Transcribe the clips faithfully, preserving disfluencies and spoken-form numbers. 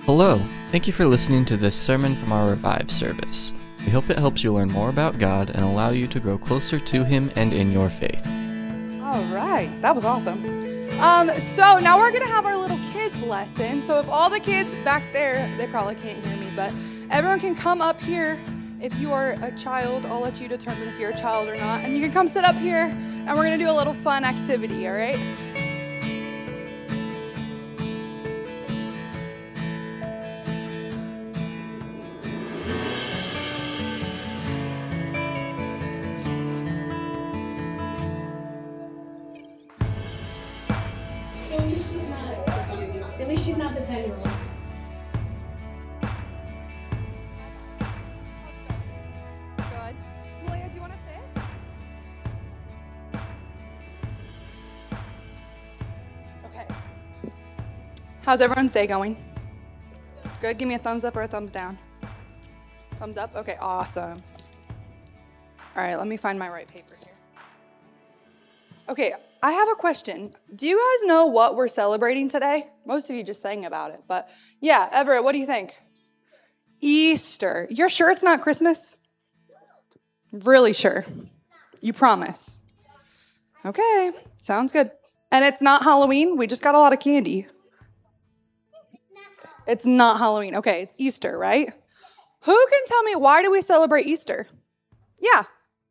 Hello, thank you for listening to this sermon from our Revive service. We hope it helps you learn more about God and allow you to grow closer to Him and in your faith. All right, that was awesome. Um, so now we're going to have our little kids lesson. So if all the kids back there, they probably can't hear me, but everyone can come up here. If you are a child, I'll let you determine if you're a child or not. And you can come sit up here, and we're going to do a little fun activity, all right? At least she's not the ten-year-old. Good. Malia, do you want to sit? Okay. How's everyone's day going? Good. Give me a thumbs up or a thumbs down. Thumbs up? Okay, awesome. All right, let me find my right paper here. Okay, I have a question. Do you guys know what we're celebrating today? Most of you just sang about it, but yeah, Everett, what do you think? Easter. You're sure it's not Christmas? Really sure? You promise? Okay, sounds good. And it's not Halloween? We just got a lot of candy. It's not Halloween. Okay, it's Easter, right? Who can tell me, why do we celebrate Easter? Yeah.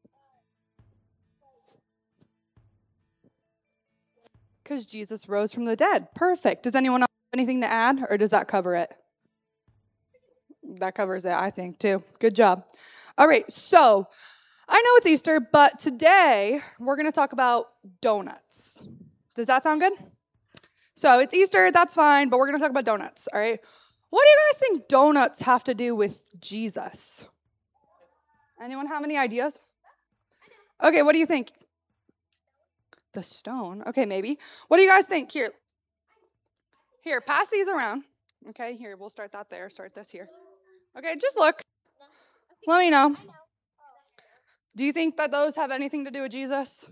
Because Jesus rose from the dead. Perfect. Does anyone else have anything to add, or does that cover it? That covers it, I think, too. Good job. All right, so I know it's Easter, but today we're going to talk about donuts. Does that sound good? So it's Easter, that's fine, but we're going to talk about donuts, all right? What do you guys think donuts have to do with Jesus? Anyone have any ideas? Okay, what do you think? The stone. Okay, maybe. What do you guys think? Here. Here, pass these around. Okay, here, we'll start that there. Start this here. Okay, just look. Let me know. Do you think that those have anything to do with Jesus?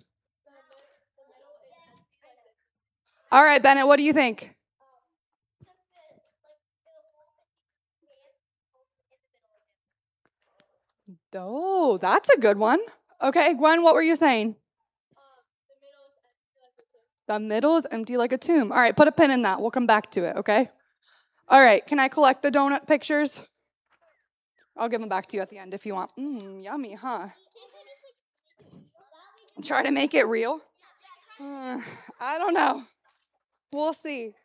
All right, Bennett, what do you think? Oh, that's a good one. Okay, Gwen, what were you saying? The middle is empty like a tomb. All right, put a pin in that. We'll come back to it, okay? All right, can I collect the donut pictures? I'll give them back to you at the end if you want. Mmm, yummy, huh? Try to make it real? Uh, I don't know. We'll see.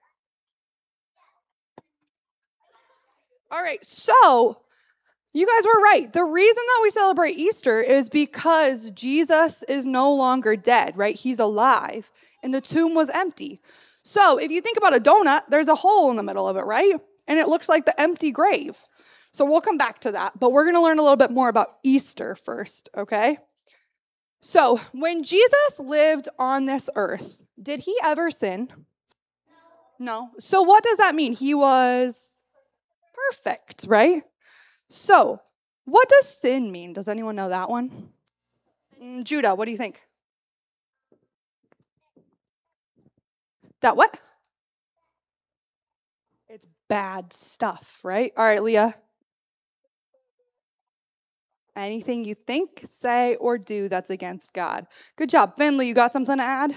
All right, so you guys were right. The reason that we celebrate Easter is because Jesus is no longer dead, right? He's alive. And the tomb was empty. So if you think about a donut, there's a hole in the middle of it, right? And it looks like the empty grave. So we'll come back to that, but we're going to learn a little bit more about Easter first, okay? So when Jesus lived on this earth, did he ever sin? No. So what does that mean? He was perfect, right? So what does sin mean? Does anyone know that one? Mm, Judah, what do you think? That what? It's bad stuff, right? All right, Leah. Anything you think, say, or do that's against God. Good job. Finley, you got something to add?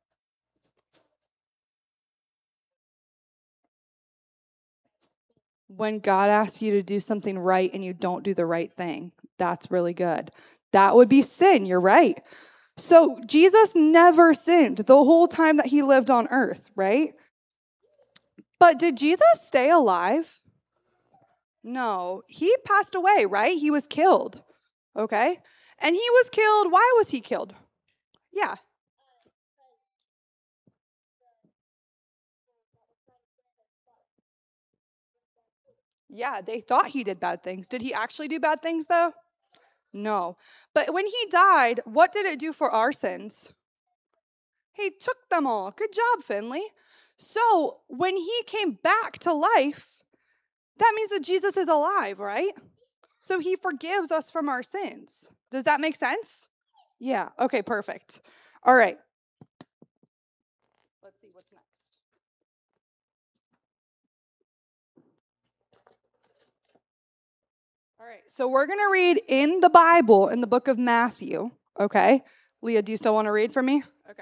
When God asks you to do something right and you don't do the right thing, that's really good. That would be sin, you're right. So Jesus never sinned the whole time that he lived on earth, right? But did Jesus stay alive? No, he passed away, right? He was killed, okay? And he was killed, why was he killed? Yeah. Yeah, they thought he did bad things. Did he actually do bad things, though? No. But when he died, what did it do for our sins? He took them all. Good job, Finley. So when he came back to life, that means that Jesus is alive, right? So he forgives us from our sins. Does that make sense? Yeah. Okay, perfect. All right. Let's see what's next. All right, so we're going to read in the Bible, in the book of Matthew, okay? Leah, do you still want to read for me? Okay.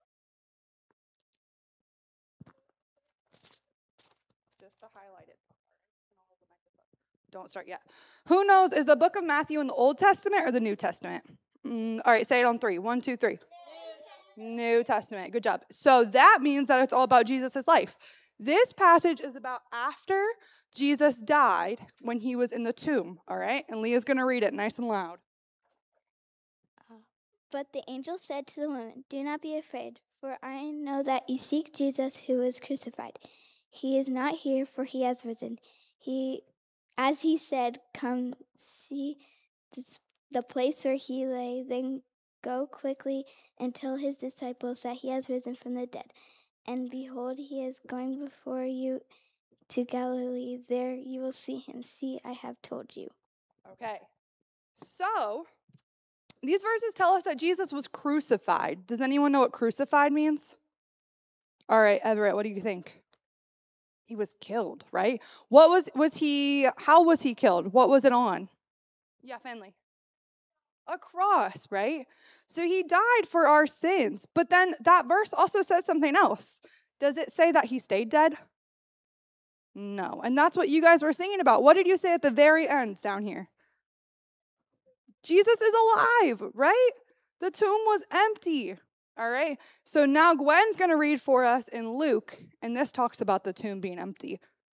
Just the highlighted part. Don't start yet. Who knows, is the book of Matthew in the Old Testament or the New Testament? Mm, all right, say it on three. One, two, three. New Testament. New Testament. Good job. So that means that it's all about Jesus' life. This passage is about after Jesus died when he was in the tomb, all right? And Leah's going to read it nice and loud. Uh, but the angel said to the women, "Do not be afraid, for I know that you seek Jesus who was crucified. He is not here, for he has risen. He, as he said, come see this, the place where he lay, then go quickly and tell his disciples that he has risen from the dead. And behold, he is going before you to Galilee. There you will see him. See, I have told you." Okay. So, these verses tell us that Jesus was crucified. Does anyone know what crucified means? All right, Everett, what do you think? He was killed, right? What was, was he, how was he killed? What was it on? Yeah, Finley. A cross, right? So he died for our sins. But then that verse also says something else. Does it say that he stayed dead? No. And that's what you guys were singing about. What did you say at the very end down here? Jesus is alive, right? The tomb was empty. All right. So now Gwen's going to read for us in Luke, and this talks about the tomb being empty.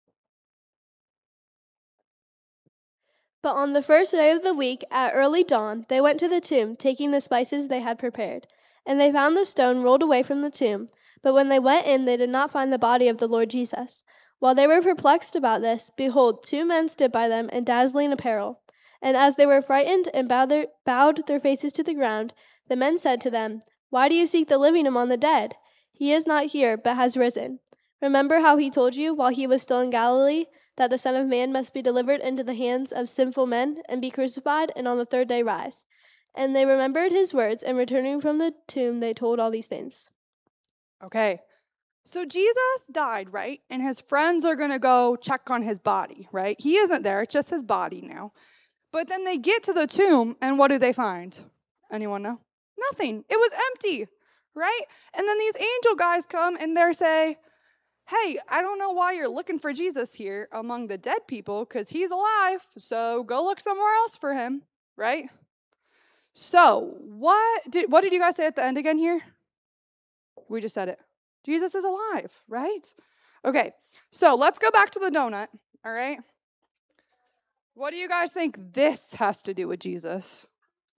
But on the first day of the week, at early dawn, they went to the tomb, taking the spices they had prepared. And they found the stone rolled away from the tomb. But when they went in, they did not find the body of the Lord Jesus. While they were perplexed about this, behold, two men stood by them in dazzling apparel. And as they were frightened and bowed their, bowed their faces to the ground, the men said to them, "Why do you seek the living among the dead? He is not here, but has risen. Remember how he told you, while he was still in Galilee, that the Son of Man must be delivered into the hands of sinful men and be crucified, and on the third day rise." And they remembered his words, and returning from the tomb, they told all these things. Okay. So Jesus died, right? And his friends are going to go check on his body, right? He isn't there. It's just his body now. But then they get to the tomb, and what do they find? Anyone know? Nothing. It was empty, right? And then these angel guys come, and they say, "Hey, I don't know why you're looking for Jesus here among the dead people, because he's alive, so go look somewhere else for him," right? So what did, what did you guys say at the end again here? We just said it. Jesus is alive, right? Okay, so let's go back to the donut, all right? What do you guys think this has to do with Jesus?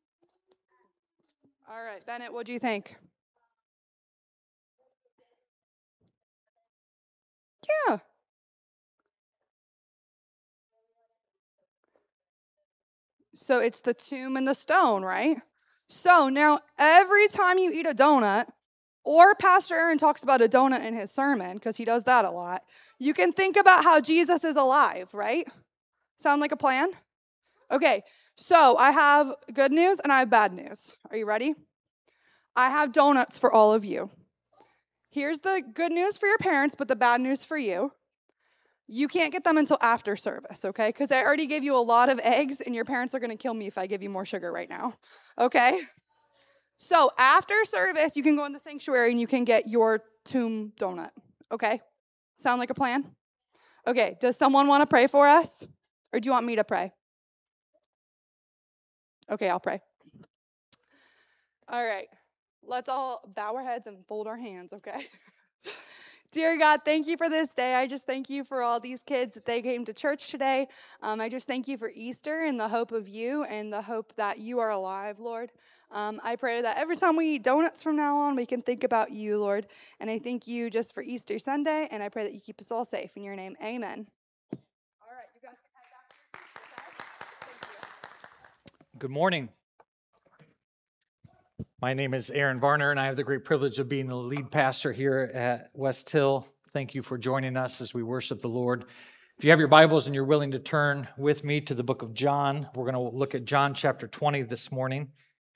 All right, Bennett, what do you think? Yeah. So it's the tomb and the stone, right? So now every time you eat a donut, or Pastor Aaron talks about a donut in his sermon, because he does that a lot, you can think about how Jesus is alive, right? Sound like a plan? Okay, so I have good news and I have bad news. Are you ready? I have donuts for all of you. Here's the good news for your parents, but the bad news for you. You can't get them until after service, okay? Because I already gave you a lot of eggs, and your parents are going to kill me if I give you more sugar right now, okay? So after service, you can go in the sanctuary and you can get your tomb donut, okay? Sound like a plan? Okay, does someone want to pray for us? Or do you want me to pray? Okay, I'll pray. All right, let's all bow our heads and fold our hands, okay? Dear God, thank you for this day. I just thank you for all these kids that they came to church today. Um, I just thank you for Easter and the hope of you and the hope that you are alive, Lord. Um, I pray that every time we eat donuts from now on, we can think about you, Lord. And I thank you just for Easter Sunday, and I pray that you keep us all safe. In your name, amen. All right, you guys can head back. Okay? Thank you. Good morning. My name is Aaron Varner, and I have the great privilege of being the lead pastor here at West Hill. Thank you for joining us as we worship the Lord. If you have your Bibles and you're willing to turn with me to the book of John, we're going to look at John chapter twenty this morning.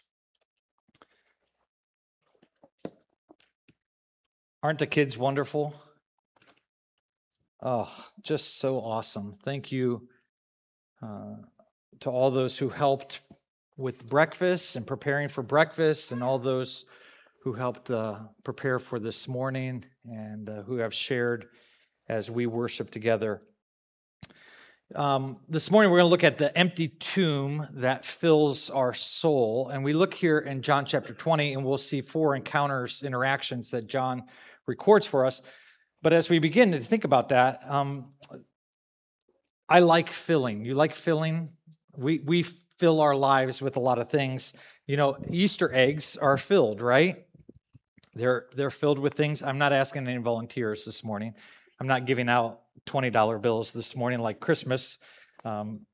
Aren't the kids wonderful? Oh, just so awesome. Thank you, uh, to all those who helped with breakfast and preparing for breakfast, and all those who helped uh, prepare for this morning, and uh, who have shared as we worship together. Um, this morning we're going to look at the empty tomb that fills our soul, and we look here in John chapter twenty, and we'll see four encounters, interactions that John records for us. But as we begin to think about that, um, I like filling. You like filling? We we fill our lives with a lot of things. You know, Easter eggs are filled, right? They're they're filled with things. I'm not asking any volunteers this morning. I'm not giving out twenty dollar bills this morning like Christmas. Um,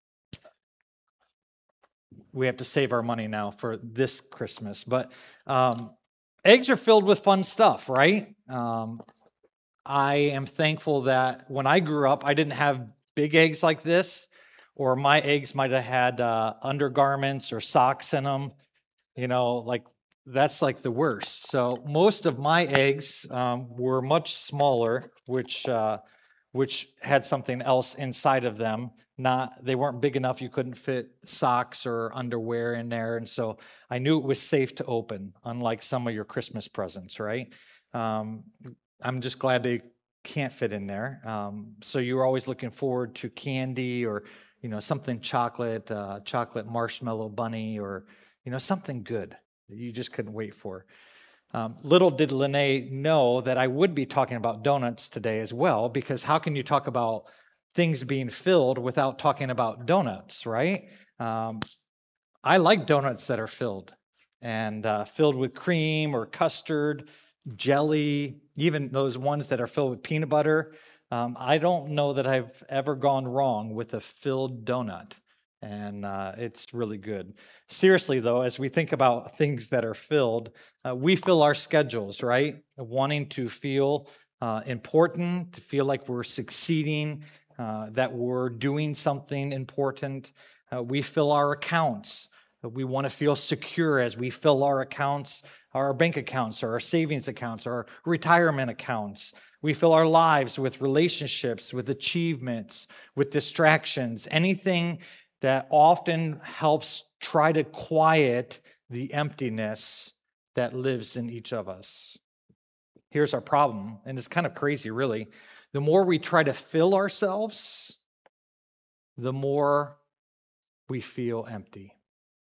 we have to save our money now for this Christmas. But um, eggs are filled with fun stuff, right? Um, I am thankful that when I grew up, I didn't have big eggs like this, or my eggs might have had uh, undergarments or socks in them. You know, like that's like the worst. So most of my eggs um, were much smaller, which uh, which had something else inside of them. Not they weren't big enough. You couldn't fit socks or underwear in there, and so I knew it was safe to open. Unlike some of your Christmas presents, right? Um, I'm just glad they can't fit in there. Um, so you were always looking forward to candy, or you know, something chocolate, uh, chocolate marshmallow bunny, or you know, something good that you just couldn't wait for. Um, little did Lene know that I would be talking about donuts today as well, because how can you talk about things being filled without talking about donuts, right? Um, I like donuts that are filled, and uh, filled with cream or custard, jelly, even those ones that are filled with peanut butter. Um, I don't know that I've ever gone wrong with a filled donut, and uh, it's really good. Seriously, though, as we think about things that are filled, uh, we fill our schedules, right? Wanting to feel uh, important, to feel like we're succeeding, uh, that we're doing something important. Uh, we fill our accounts. We want to feel secure as we fill our accounts, our bank accounts, or our savings accounts, or our retirement accounts. We fill our lives with relationships, with achievements, with distractions, anything that often helps try to quiet the emptiness that lives in each of us. Here's our problem, and it's kind of crazy, really. The more we try to fill ourselves, the more we feel empty.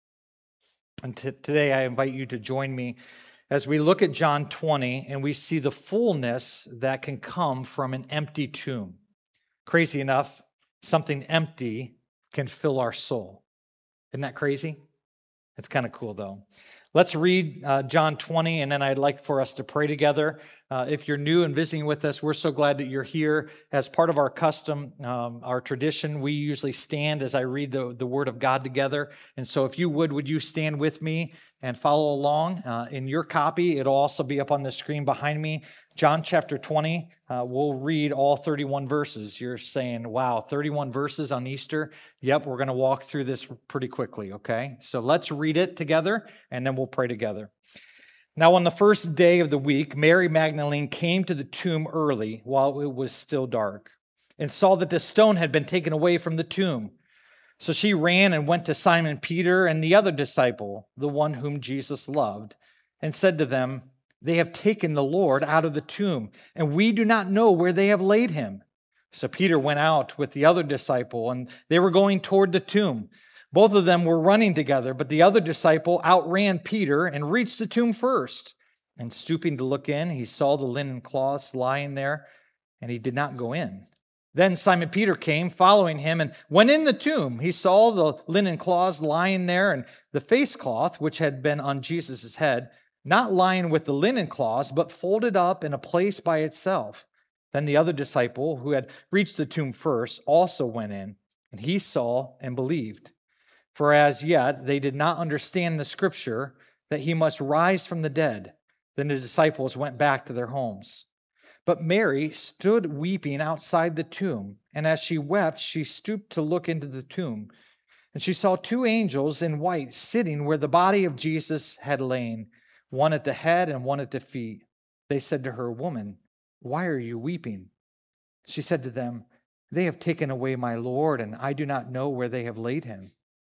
And t- today I invite you to join me as we look at John twenty and we see the fullness that can come from an empty tomb. Crazy enough, something empty can fill our soul. Isn't that crazy? It's kind of cool, though. Let's read uh, John twenty, and then I'd like for us to pray together. Uh, if you're new and visiting with us, we're so glad that you're here. As part of our custom, um, our tradition, we usually stand as I read the, the Word of God together. And so if you would, would you stand with me and follow along? Uh, in your copy, it'll also be up on the screen behind me. John chapter twenty, uh, we'll read all thirty-one verses. You're saying, wow, thirty-one verses on Easter? Yep, we're going to walk through this pretty quickly, okay? So let's read it together, and then we'll pray together. Now, on the first day of the week, Mary Magdalene came to the tomb early while it was still dark and saw that the stone had been taken away from the tomb. So she ran and went to Simon Peter and the other disciple, the one whom Jesus loved, and said to them, "They have taken the Lord out of the tomb, and we do not know where they have laid him." So Peter went out with the other disciple, and they were going toward the tomb. Both of them were running together, but the other disciple outran Peter and reached the tomb first. And stooping to look in, he saw the linen cloths lying there, and he did not go in. Then Simon Peter came, following him, and went in the tomb. He saw the linen cloths lying there, and the face cloth, which had been on Jesus' head, not lying with the linen cloths, but folded up in a place by itself. Then the other disciple, who had reached the tomb first, also went in, and he saw and believed. For as yet they did not understand the scripture that he must rise from the dead. Then the disciples went back to their homes. But Mary stood weeping outside the tomb, and as she wept, she stooped to look into the tomb. And she saw two angels in white sitting where the body of Jesus had lain, one at the head and one at the feet. They said to her, "Woman, why are you weeping?" She said to them, "They have taken away my Lord, and I do not know where they have laid him."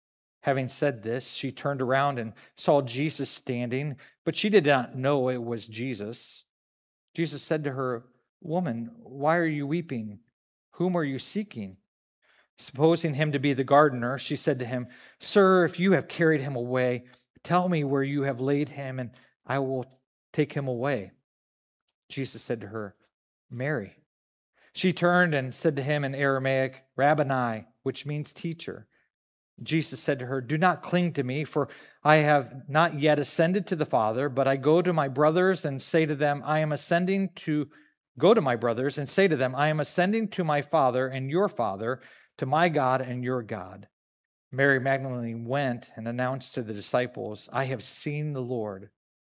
Having said this, she turned around and saw Jesus standing, but she did not know it was Jesus. Jesus said to her, "Woman, why are you weeping? Whom are you seeking?" Supposing him to be the gardener, she said to him, "Sir, if you have carried him away, tell me where you have laid him, and I will take him away." Jesus said to her, "Mary." She turned and said to him in Aramaic, "Rabboni," which means teacher. Jesus said to her, "Do not cling to me, for I have not yet ascended to the Father, but I go to my brothers and say to them, I am ascending to go to my brothers and say to them, I am ascending to my Father and your Father, to my God and your God." Mary Magdalene went and announced to the disciples, "I have seen the Lord,"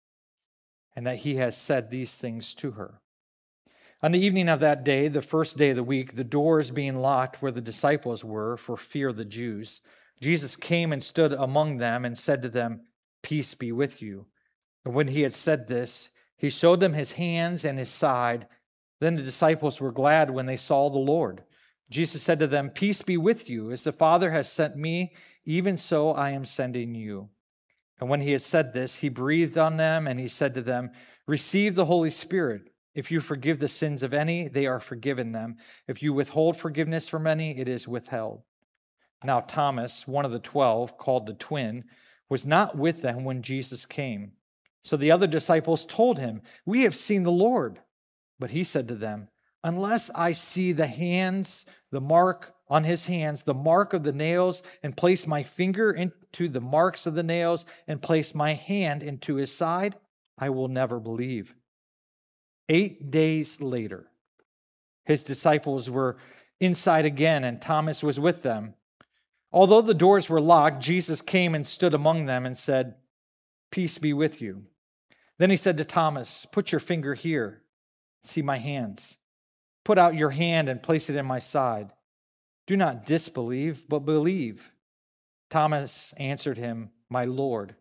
and that he has said these things to her. On the evening of that day, the first day of the week, the doors being locked where the disciples were for fear of the Jews, Jesus came and stood among them and said to them, "Peace be with you." And when he had said this, he showed them his hands and his side. Then the disciples were glad when they saw the Lord. Jesus said to them, "Peace be with you. As the Father has sent me, even so I am sending you." And when he had said this, he breathed on them and he said to them, "Receive the Holy Spirit. If you forgive the sins of any, they are forgiven them. If you withhold forgiveness from any, it is withheld." Now Thomas, one of the twelve, called the twin, was not with them when Jesus came. So the other disciples told him, "We have seen the Lord." But he said to them, "Unless I see the hands, the mark on his hands, the mark of the nails, and place my finger into the marks of the nails, and place my hand into his side, I will never believe." Eight days later, his disciples were inside again, and Thomas was with them. Although the doors were locked, Jesus came and stood among them and said, "Peace be with you." Then he said to Thomas, "Put your finger here. See my hands. Put out your hand and place it in my side. Do not disbelieve, but believe." Thomas answered him, "My Lord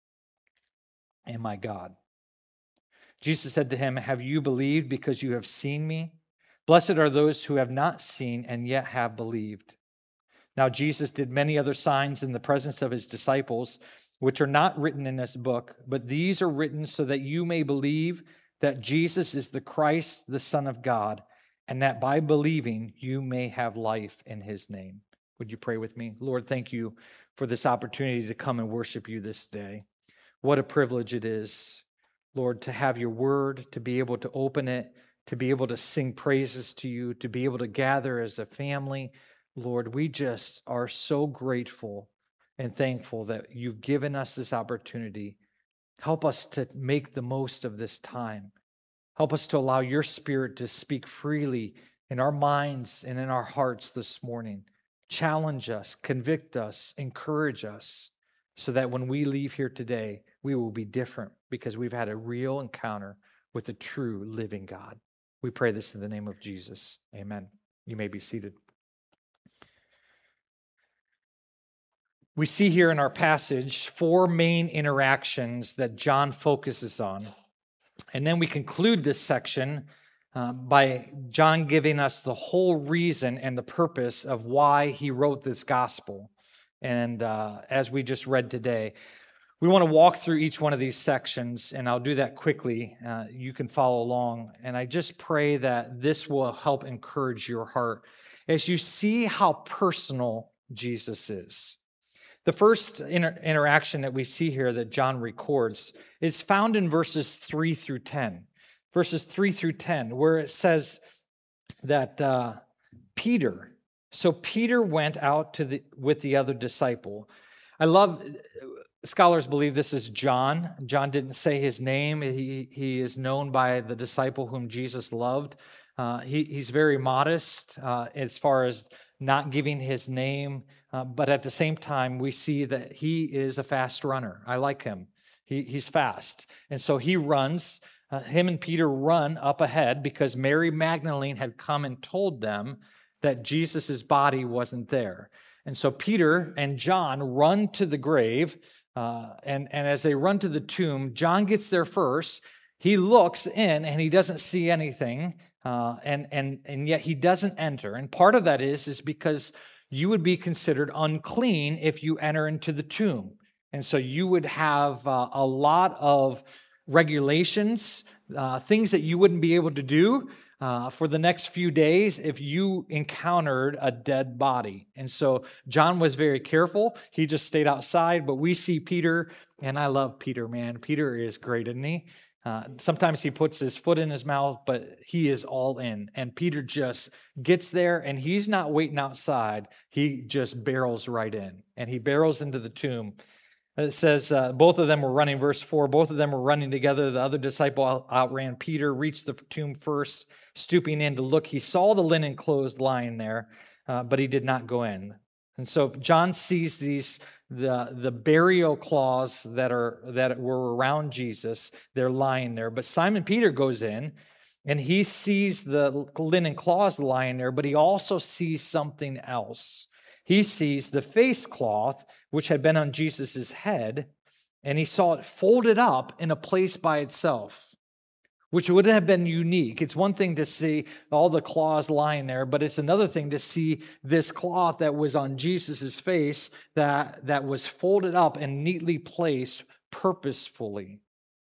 and my God." Jesus said to him, "Have you believed because you have seen me? Blessed are those who have not seen and yet have believed." Now Jesus did many other signs in the presence of his disciples, which are not written in this book, but these are written so that you may believe that Jesus is the Christ, the Son of God, and that by believing you may have life in his name. Would you pray with me? Lord, thank you for this opportunity to come and worship you this day. What a privilege it is, Lord, to have your word, to be able to open it, to be able to sing praises to you, to be able to gather as a family. Lord, we just are so grateful and thankful that you've given us this opportunity. Help us to make the most of this time. Help us to allow your Spirit to speak freely in our minds and in our hearts this morning. Challenge us, convict us, encourage us, so that when we leave here today, we will be different because we've had a real encounter with the true living God. We pray this in the name of Jesus. Amen. You may be seated. We see here in our passage four main interactions that John focuses on. And then we conclude this section uh, by John giving us the whole reason and the purpose of why he wrote this gospel. And uh, as we just read today, we want to walk through each one of these sections, and I'll do that quickly. Uh, you can follow along. And I just pray that this will help encourage your heart as you see how personal Jesus is. The first inter- interaction that we see here that John records is found in verses three through ten. Verses three through ten, where it says that uh, Peter, so Peter went out to the with the other disciple. I love, scholars believe this is John. John didn't say his name. He, he is known by the disciple whom Jesus loved. Uh, he, he's very modest uh, as far as not giving his name, uh, but at the same time, we see that he is a fast runner. I like him. He, he's fast. And so he runs. Uh, him and Peter run up ahead because Mary Magdalene had come and told them that Jesus' body wasn't there. And so Peter and John run to the grave, uh, and, and as they run to the tomb, John gets there first. He looks in and he doesn't see anything. Uh, and and and yet he doesn't enter. And part of that is, is because you would be considered unclean if you enter into the tomb. And so you would have uh, a lot of regulations, uh, things that you wouldn't be able to do uh, for the next few days if you encountered a dead body. And so John was very careful. He just stayed outside, but we see Peter, and I love Peter, man. Peter is great, isn't he? Uh, sometimes he puts his foot in his mouth, but he is all in. And Peter just gets there, and he's not waiting outside. He just barrels right in, and he barrels into the tomb. It says uh, both of them were running, verse four, both of them were running together. The other disciple out- outran Peter, reached the tomb first, stooping in to look. He saw the linen clothes lying there, uh, but he did not go in. And so John sees these the the burial cloths that are that were around Jesus. They're lying there. But Simon Peter goes in, and he sees the linen cloths lying there, but he also sees something else. He sees the face cloth, which had been on Jesus' head, and he saw it folded up in a place by itself, which would have been unique. It's one thing to see all the cloths lying there, but it's another thing to see this cloth that was on Jesus' face that, that was folded up and neatly placed purposefully.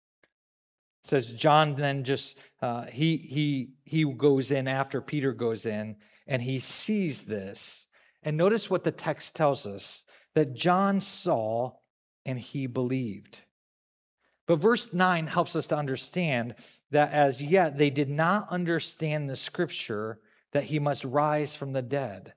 It says John then just, uh, he, he, he goes in after Peter goes in, and he sees this. And notice what the text tells us, that John saw and he believed. But verse nine helps us to understand that as yet they did not understand the scripture that he must rise from the dead.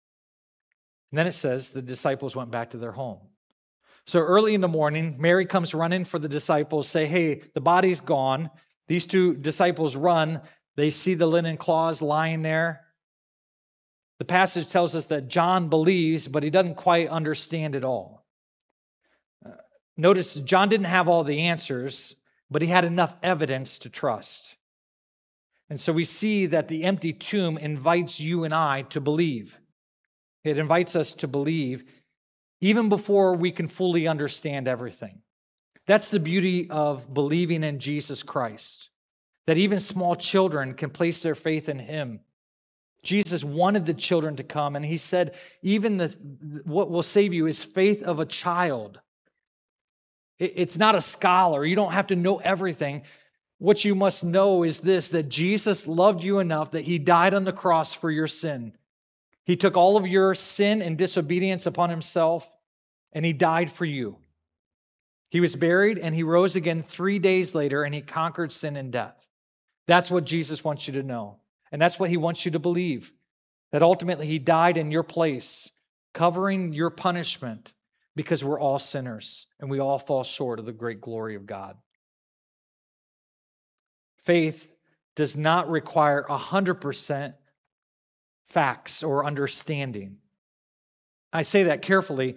And then it says the disciples went back to their home. So early in the morning, Mary comes running for the disciples, say, hey, the body's gone. These two disciples run. They see the linen cloths lying there. The passage tells us that John believes, but he doesn't quite understand it all. Uh, notice John didn't have all the answers, but he had enough evidence to trust. And so we see that the empty tomb invites you and I to believe. It invites us to believe even before we can fully understand everything. That's the beauty of believing in Jesus Christ, that even small children can place their faith in him. Jesus wanted the children to come, and he said, even the what will save you is faith of a child. It's not a scholar. You don't have to know everything. What you must know is this, that Jesus loved you enough that he died on the cross for your sin. He took all of your sin and disobedience upon himself, and he died for you. He was buried, and he rose again three days later, and he conquered sin and death. That's what Jesus wants you to know. And that's what he wants you to believe, that ultimately he died in your place, covering your punishment, because we're all sinners and we all fall short of the great glory of God. Faith does not require one hundred percent facts or understanding. I say that carefully.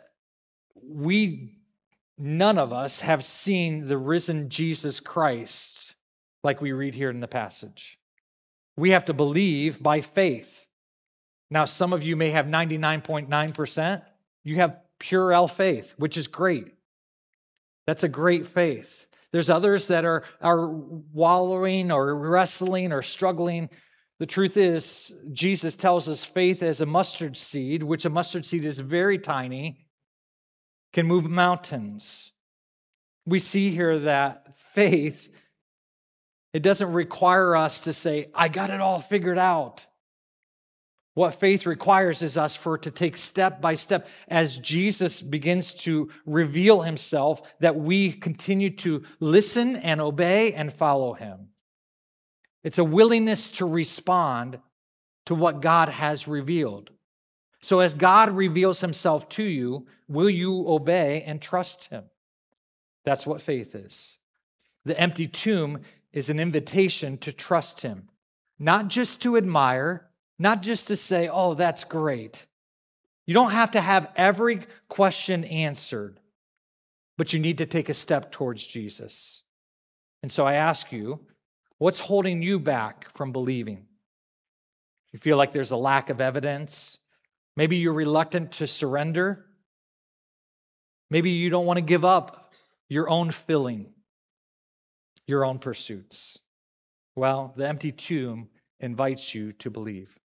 We, none of us have seen the risen Jesus Christ like we read here in the passage. We have to believe by faith. Now, some of you may have ninety-nine point nine percent. You have puerile faith, which is great. That's a great faith. There's others that are, are wallowing or wrestling or struggling. The truth is, Jesus tells us faith as a mustard seed, which a mustard seed is very tiny, can move mountains. We see here that faith, it doesn't require us to say, I got it all figured out. What faith requires is us for to take step by step as Jesus begins to reveal himself, that we continue to listen and obey and follow him. It's a willingness to respond to what God has revealed. So as God reveals himself to you, will you obey and trust him? That's what faith is. The empty tomb is an invitation to trust him, not just to admire, not just to say, oh, that's great. You don't have to have every question answered, but you need to take a step towards Jesus. And so I ask you, what's holding you back from believing? You feel like there's a lack of evidence? Maybe you're reluctant to surrender. Maybe you don't want to give up your own filling, your own pursuits. Well, the empty tomb invites you to believe.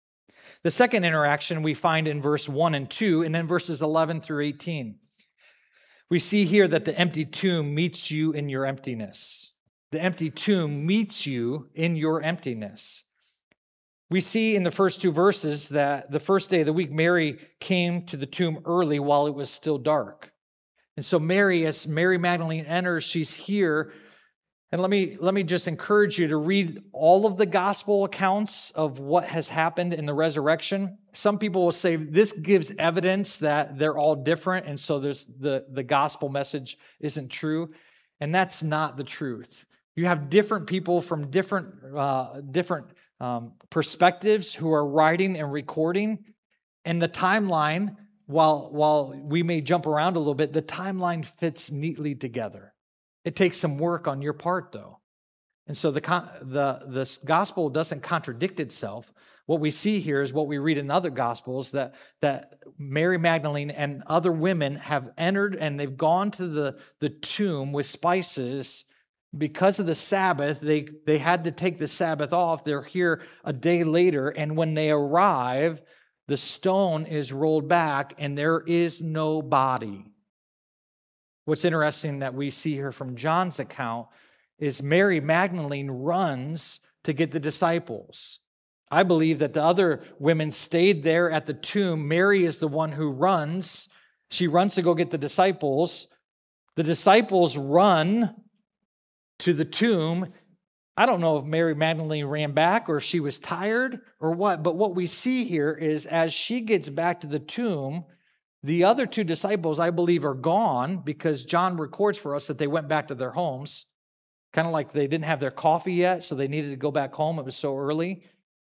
The second interaction we find in verse one and two, and then verses eleven through eighteen. We see here that the empty tomb meets you in your emptiness. The empty tomb meets you in your emptiness. We see in the first two verses that the first day of the week, Mary came to the tomb early while it was still dark. And so Mary, as Mary Magdalene enters, she's here. And let me, let me just encourage you to read all of the gospel accounts of what has happened in the resurrection. Some people will say this gives evidence that they're all different, and so there's the, the gospel message isn't true. And that's not the truth. You have different people from different, uh, different um, perspectives who are writing and recording. And the timeline, while, while we may jump around a little bit, the timeline fits neatly together. It takes some work on your part, though. And so the, the, the gospel doesn't contradict itself. What we see here is what we read in other gospels, that, that Mary Magdalene and other women have entered and they've gone to the, the tomb with spices. Because of the Sabbath, they, they had to take the Sabbath off. They're here a day later, and when they arrive, the stone is rolled back and there is no body. What's interesting that we see here from John's account is Mary Magdalene runs to get the disciples. I believe that the other women stayed there at the tomb. Mary is the one who runs. She runs to go get the disciples. The disciples run to the tomb. I don't know if Mary Magdalene ran back or if she was tired or what, but what we see here is as she gets back to the tomb, the other two disciples, I believe, are gone because John records for us that they went back to their homes, kind of like they didn't have their coffee yet, so they needed to go back home. It was so early.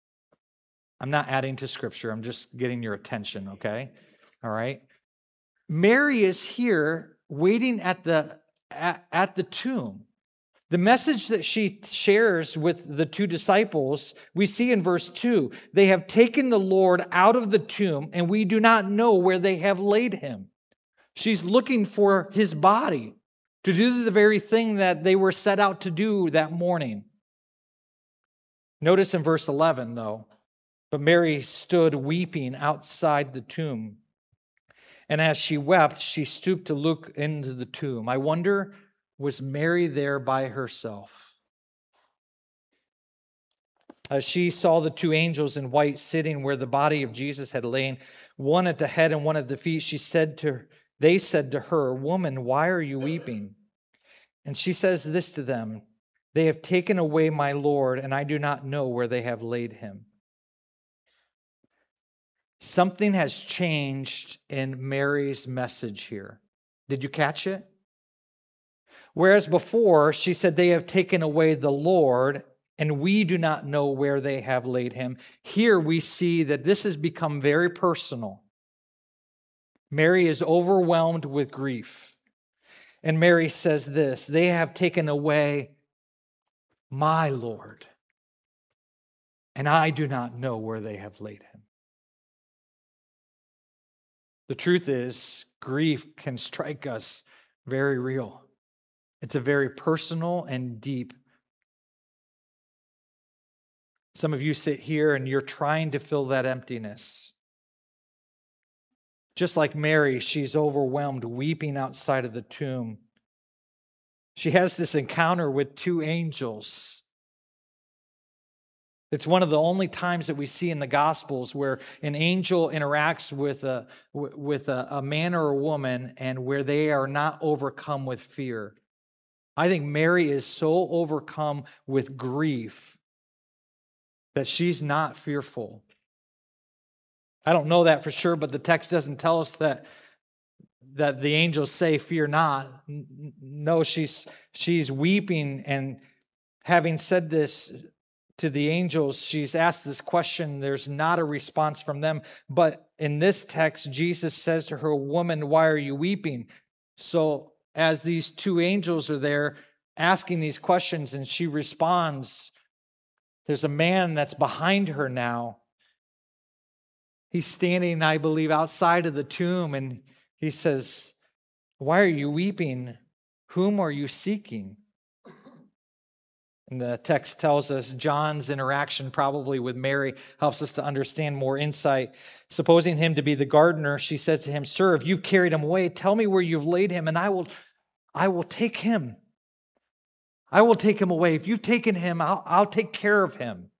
I'm not adding to Scripture. I'm just getting your attention, okay? All right. Mary is here waiting at the, at, at the tomb. The message that she shares with the two disciples, we see in verse two, they have taken the Lord out of the tomb, and we do not know where they have laid him. She's looking for his body to do the very thing that they were set out to do that morning. Notice in verse eleven, though, but Mary stood weeping outside the tomb. And as she wept, she stooped to look into the tomb. I wonder, was Mary there by herself? As she saw the two angels in white sitting where the body of Jesus had lain, one at the head and one at the feet, she said to they said to her, "Woman, why are you weeping?" And she says this to them, "They have taken away my Lord, and I do not know where they have laid him." Something has changed in Mary's message here. Did you catch it? Whereas before, she said, "They have taken away the Lord, and we do not know where they have laid him." Here we see that this has become very personal. Mary is overwhelmed with grief. And Mary says this, "They have taken away my Lord, and I do not know where they have laid him." The truth is, grief can strike us very real. It's a very personal and deep. Some of you sit here and you're trying to fill that emptiness. Just like Mary, she's overwhelmed, weeping outside of the tomb. She has this encounter with two angels. It's one of the only times that we see in the Gospels where an angel interacts with a, with a, a man or a woman and where they are not overcome with fear. I think Mary is so overcome with grief that she's not fearful. I don't know that for sure, but the text doesn't tell us that, that the angels say, "Fear not." No, she's, she's weeping, and having said this to the angels, she's asked this question. There's not a response from them. But in this text, Jesus says to her, "Woman, why are you weeping?" So as these two angels are there asking these questions and she responds, there's a man that's behind her now. He's standing, I believe, outside of the tomb, and he says, "Why are you weeping? Whom are you seeking?" And the text tells us John's interaction probably with Mary helps us to understand more insight. Supposing him to be the gardener, she says to him, "Sir, if you've carried him away, tell me where you've laid him, and I will, I will take him. I will take him away. If you've taken him, I'll, I'll take care of him."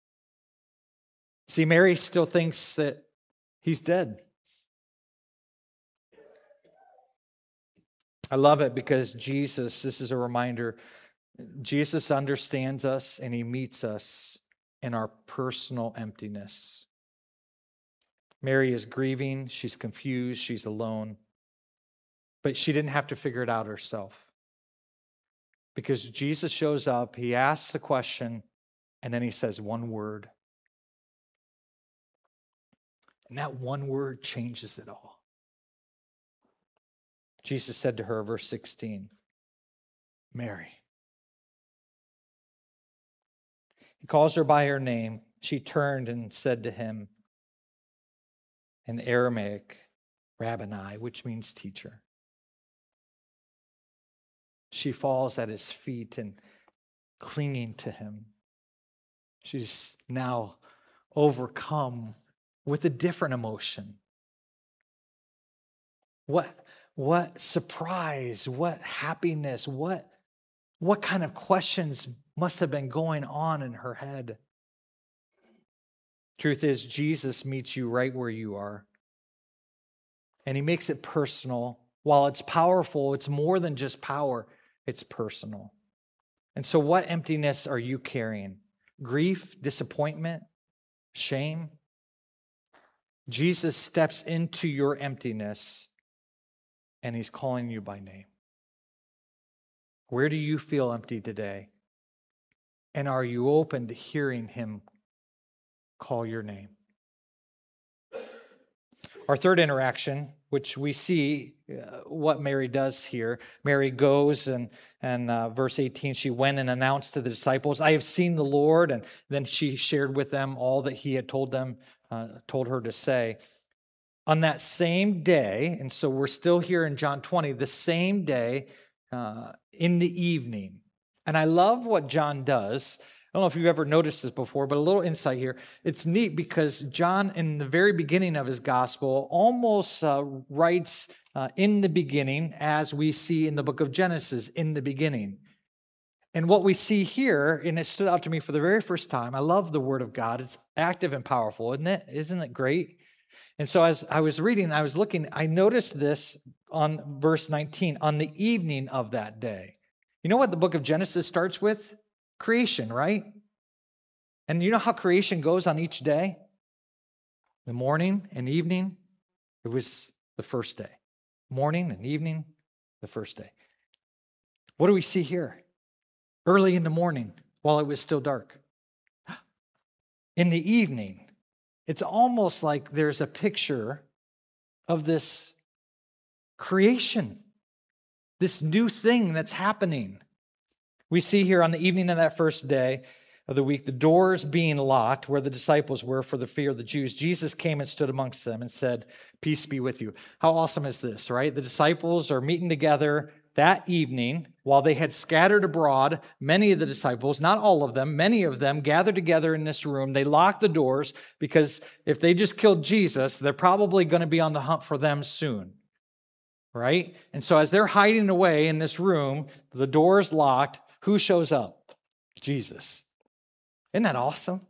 See, Mary still thinks that he's dead. I love it because Jesus, this is a reminder, Jesus understands us and he meets us in our personal emptiness. Mary is grieving, she's confused, she's alone, but she didn't have to figure it out herself. Because Jesus shows up, he asks a question, and then he says one word. And that one word changes it all. Jesus said to her, verse sixteen, "Mary." He calls her by her name. She turned and said to him in Aramaic, "Rabboni," which means teacher. She falls at his feet and clinging to him. She's now overcome with a different emotion. What, what surprise, what happiness, what, what kind of questions must have been going on in her head? Truth is, Jesus meets you right where you are. And he makes it personal. While it's powerful, it's more than just power. It's personal. And so what emptiness are you carrying? Grief, disappointment, shame? Jesus steps into your emptiness and he's calling you by name. Where do you feel empty today? And are you open to hearing him call your name? Our third interaction, which we see uh, what Mary does here. Mary goes and, and uh, verse eighteen, she went and announced to the disciples, "I have seen the Lord." And then she shared with them all that he had told them, uh, told her to say. On that same day, and so we're still here in John twenty, the same day uh, in the evening. And I love what John does. I don't know if you've ever noticed this before, but a little insight here. It's neat because John, in the very beginning of his gospel, almost uh, writes uh, in the beginning, as we see in the book of Genesis, in the beginning. And what we see here, and it stood out to me for the very first time, I love the Word of God. It's active and powerful, isn't it? Isn't it great? And so as I was reading, I was looking, I noticed this on verse nineteen, on the evening of that day. You know what the book of Genesis starts with? Creation, right? And you know how creation goes on each day? The morning and evening, it was the first day. Morning and evening, the first day. What do we see here? Early in the morning, while it was still dark. In the evening, it's almost like there's a picture of this creation, this new thing that's happening. We see here on the evening of that first day of the week, the doors being locked where the disciples were for the fear of the Jews. Jesus came and stood amongst them and said, "Peace be with you." How awesome is this, right? The disciples are meeting together that evening while they had scattered abroad. Many of the disciples, not all of them, many of them gathered together in this room. They locked the doors because if they just killed Jesus, they're probably going to be on the hunt for them soon. Right? And so as they're hiding away in this room, the door is locked. Who shows up? Jesus. Isn't that awesome?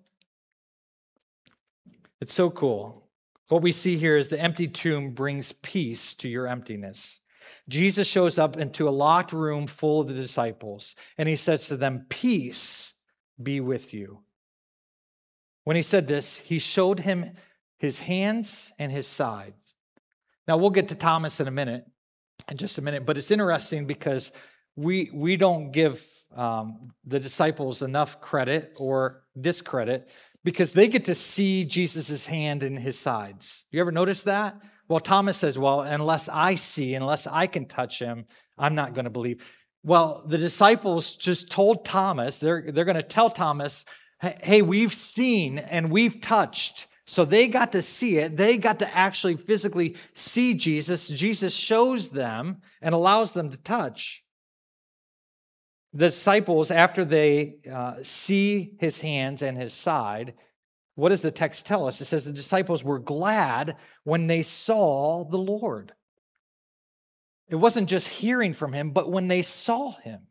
It's so cool. What we see here is the empty tomb brings peace to your emptiness. Jesus shows up into a locked room full of the disciples, and he says to them, "Peace be with you." When he said this, he showed him his hands and his sides. Now, we'll get to Thomas in a minute, in just a minute, but it's interesting because we, we don't give um, the disciples enough credit or discredit because they get to see Jesus' hand and his sides. You ever notice that? Well, Thomas says, well, unless I see, unless I can touch him, I'm not going to believe. Well, the disciples just told Thomas, they're, they're going to tell Thomas, hey, we've seen and we've touched. So they got to see it. They got to actually physically see Jesus. Jesus shows them and allows them to touch. The disciples, after they uh, see his hands and his side, what does the text tell us? It says the disciples were glad when they saw the Lord. It wasn't just hearing from him, but when they saw him.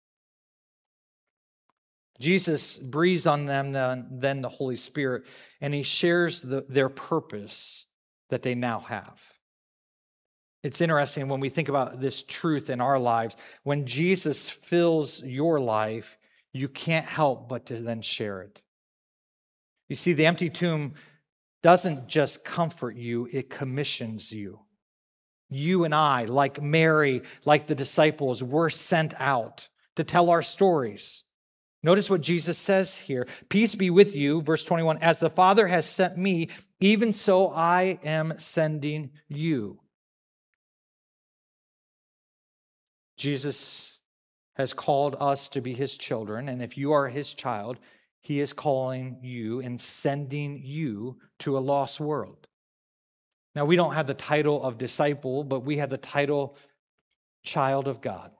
Jesus breathes on them then, then the Holy Spirit, and he shares the, their purpose that they now have. It's interesting when we think about this truth in our lives. When Jesus fills your life, you can't help but to then share it. You see, the empty tomb doesn't just comfort you, it commissions you. You and I, like Mary, like the disciples, were sent out to tell our stories. Notice what Jesus says here. Peace be with you, verse twenty-one, as the Father has sent me, even so I am sending you. Jesus has called us to be his children, and if you are his child, he is calling you and sending you to a lost world. Now, we don't have the title of disciple, but we have the title child of God,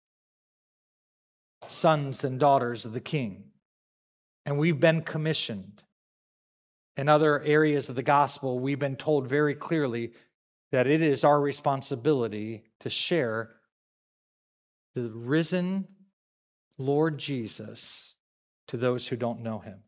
sons and daughters of the King. And we've been commissioned. In other areas of the gospel, we've been told very clearly that it is our responsibility to share the risen Lord Jesus to those who don't know him.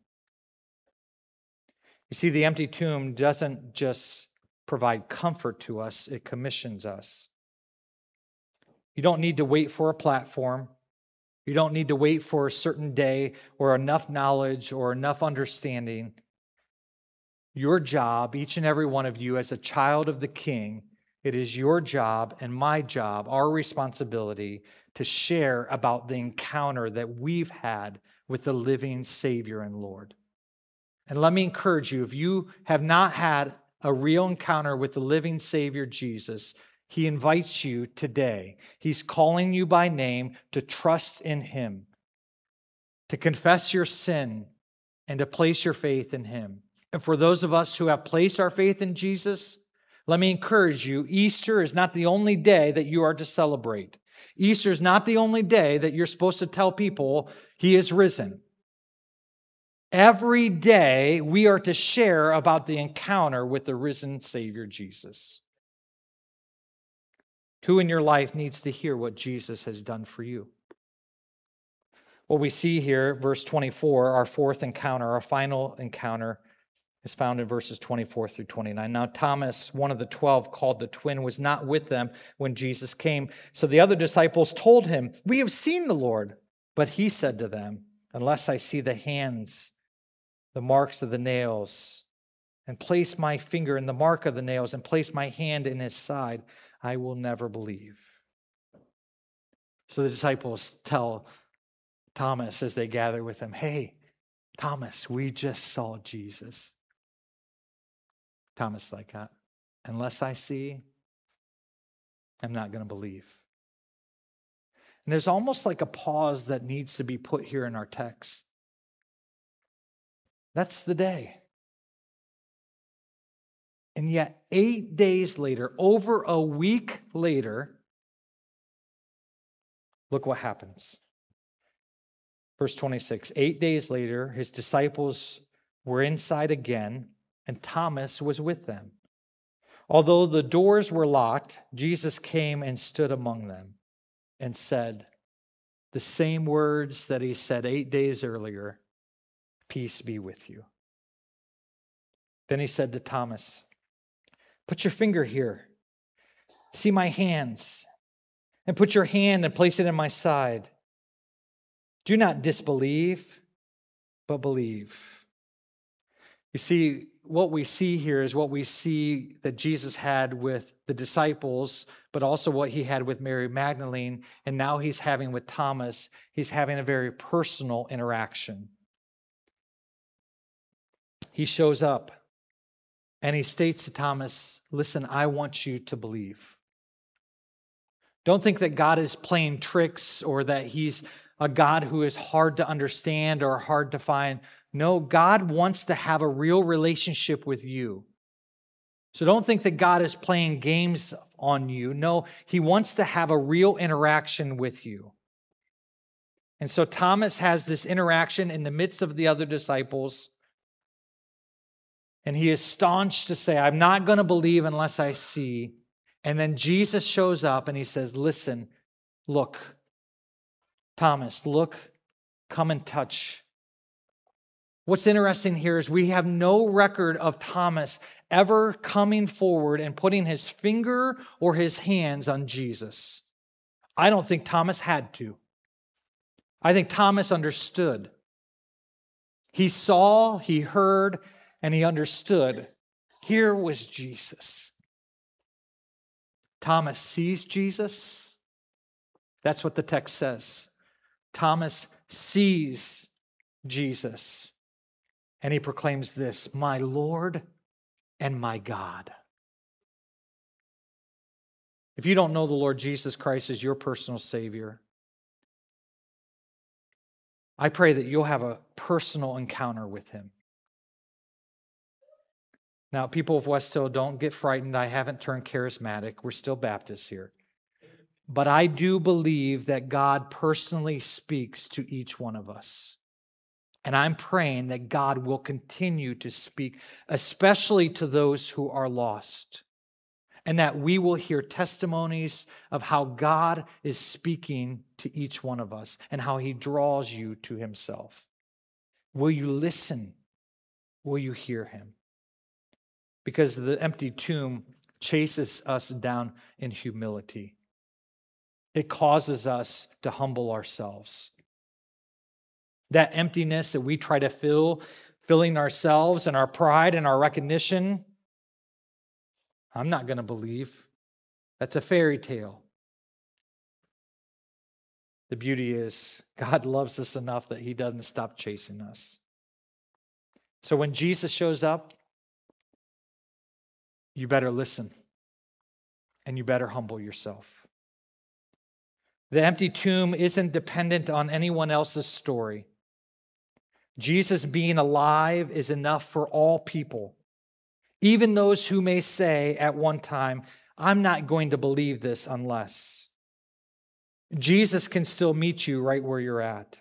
You see, the empty tomb doesn't just provide comfort to us, it commissions us. You don't need to wait for a platform. You don't need to wait for a certain day or enough knowledge or enough understanding. Your job, each and every one of you as a child of the King, it is your job and my job, our responsibility to share about the encounter that we've had with the living Savior and Lord. And let me encourage you, if you have not had a real encounter with the living Savior Jesus, he invites you today. He's calling you by name to trust in him, to confess your sin, and to place your faith in him. And for those of us who have placed our faith in Jesus, let me encourage you, Easter is not the only day that you are to celebrate. Easter is not the only day that you're supposed to tell people he is risen. Every day we are to share about the encounter with the risen Savior Jesus. Who in your life needs to hear what Jesus has done for you? What we see here, verse twenty-four, our fourth encounter, our final encounter, is found in verses twenty-four through twenty-nine. Now, Thomas, one of the twelve, called the twin, was not with them when Jesus came. So the other disciples told him, "We have seen the Lord." But he said to them, "Unless I see the hands, the marks of the nails, and place my finger in the mark of the nails, and place my hand in his side, I will never believe." So the disciples tell Thomas as they gather with him, "Hey, Thomas, we just saw Jesus." Thomas like, uh, unless I see, I'm not going to believe. And there's almost like a pause that needs to be put here in our text. That's the day. And yet, eight days later, over a week later, look what happens. Verse twenty-six, eight days later, his disciples were inside again, and Thomas was with them. Although the doors were locked, Jesus came and stood among them and said the same words that he said eight days earlier, "Peace be with you." Then he said to Thomas, "Put your finger here. See my hands, and put your hand and place it in my side. Do not disbelieve, but believe." You see, what we see here is what we see that Jesus had with the disciples, but also what he had with Mary Magdalene, and now he's having with Thomas. He's having a very personal interaction. He shows up and he states to Thomas, "Listen, I want you to believe." Don't think that God is playing tricks or that he's a God who is hard to understand or hard to find. No, God wants to have a real relationship with you. So don't think that God is playing games on you. No, he wants to have a real interaction with you. And so Thomas has this interaction in the midst of the other disciples. And he is staunch to say, I'm not going to believe unless I see. And then Jesus shows up and he says, listen, look, Thomas, look, come and touch. What's interesting here is we have no record of Thomas ever coming forward and putting his finger or his hands on Jesus. I don't think Thomas had to. I think Thomas understood. He saw, he heard, and he understood. Here was Jesus. Thomas sees Jesus. That's what the text says. Thomas sees Jesus. And he proclaims this, my Lord and my God. If you don't know the Lord Jesus Christ as your personal Savior, I pray that you'll have a personal encounter with him. Now, people of West Hill, don't get frightened. I haven't turned charismatic. We're still Baptists here. But I do believe that God personally speaks to each one of us. And I'm praying that God will continue to speak, especially to those who are lost. And that we will hear testimonies of how God is speaking to each one of us and how he draws you to himself. Will you listen? Will you hear him? Because the empty tomb chases us down in humility. It causes us to humble ourselves. That emptiness that we try to fill, filling ourselves and our pride and our recognition, I'm not going to believe. That's a fairy tale. The beauty is God loves us enough that he doesn't stop chasing us. So when Jesus shows up, you better listen and you better humble yourself. The empty tomb isn't dependent on anyone else's story. Jesus being alive is enough for all people, even those who may say at one time, I'm not going to believe this unless. Jesus can still meet you right where you're at.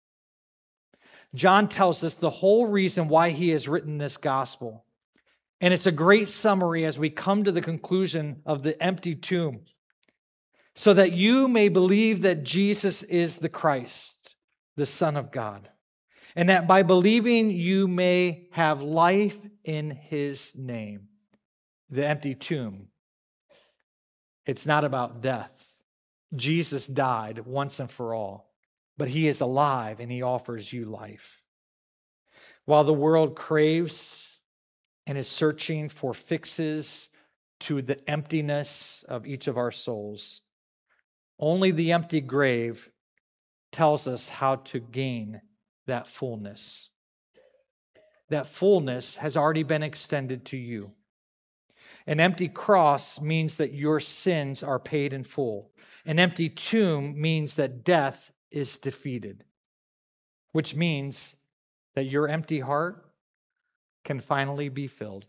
John tells us the whole reason why he has written this gospel. And it's a great summary as we come to the conclusion of the empty tomb. So that you may believe that Jesus is the Christ, the Son of God. And that by believing you may have life in his name. The empty tomb. It's not about death. Jesus died once and for all. But he is alive and he offers you life. While the world craves and is searching for fixes to the emptiness of each of our souls, only the empty grave tells us how to gain that fullness. That fullness has already been extended to you. An empty cross means that your sins are paid in full. An empty tomb means that death is defeated, which means that your empty heart can finally be filled.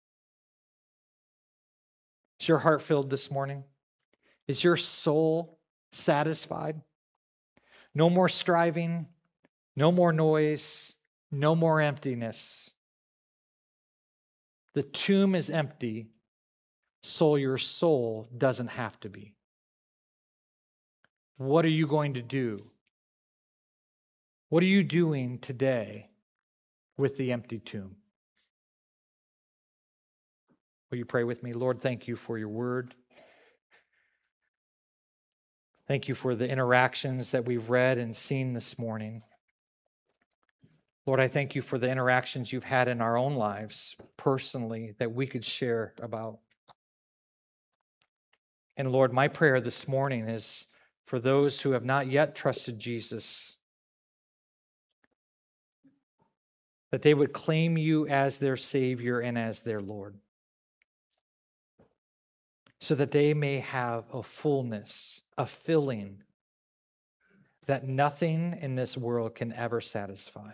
Is your heart filled this morning? Is your soul satisfied? No more striving, no more noise, no more emptiness. The tomb is empty, so your soul doesn't have to be. What are you going to do? What are you doing today with the empty tomb? Will you pray with me? Lord, thank you for your word. Thank you for the interactions that we've read and seen this morning. Lord, I thank you for the interactions you've had in our own lives personally that we could share about. And Lord, my prayer this morning is for those who have not yet trusted Jesus, that they would claim you as their Savior and as their Lord, so that they may have a fullness, a filling that nothing in this world can ever satisfy.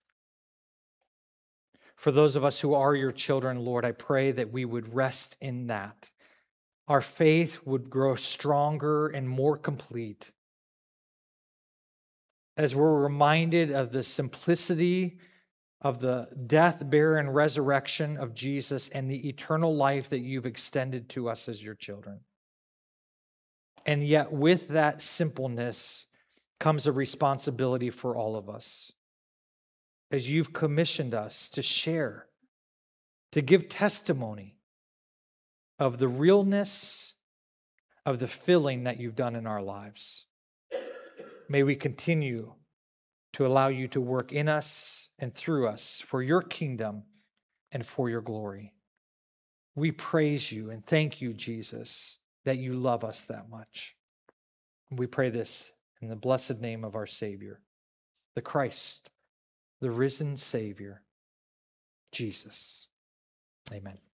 For those of us who are your children, Lord, I pray that we would rest in that. Our faith would grow stronger and more complete. as we're reminded of the simplicity of the death, burial, and resurrection of Jesus and the eternal life that you've extended to us as your children. And yet, with that simpleness comes a responsibility for all of us, as you've commissioned us to share, to give testimony of the realness of the filling that you've done in our lives. May we continue to allow you to work in us and through us for your kingdom and for your glory. We praise you and thank you, Jesus, that you love us that much. We pray this in the blessed name of our Savior, the Christ, the risen Savior, Jesus. Amen.